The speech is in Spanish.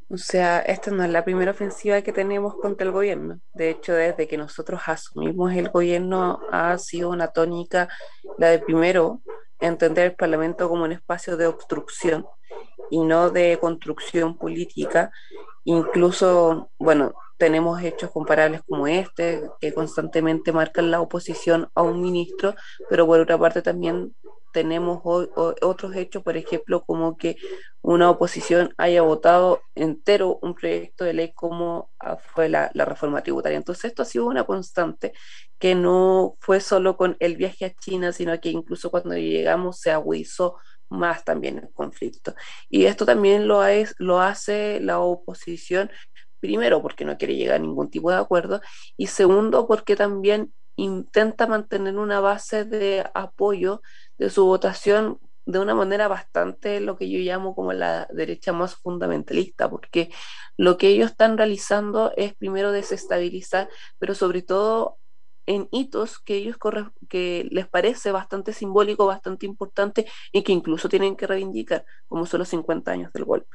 O sea, esta no es la primera ofensiva que tenemos contra el gobierno. De hecho, desde que nosotros asumimos el gobierno ha sido una tónica la de primero entender el Parlamento como un espacio de obstrucción y no de construcción política. Incluso, bueno, tenemos hechos comparables como este, que constantemente marcan la oposición a un ministro, pero por otra parte también tenemos otros hechos, por ejemplo, como que una oposición haya votado entero un proyecto de ley como fue la reforma tributaria. Entonces esto ha sido una constante que no fue solo con el viaje a China, sino que incluso cuando llegamos se agudizó más también el conflicto. Y esto también lo hace la oposición, primero porque no quiere llegar a ningún tipo de acuerdo y segundo porque también intenta mantener una base de apoyo de su votación de una manera bastante lo que yo llamo como la derecha más fundamentalista, porque lo que ellos están realizando es primero desestabilizar, pero sobre todo en hitos que ellos que les parece bastante simbólico, bastante importante y que incluso tienen que reivindicar, como son los 50 años del golpe.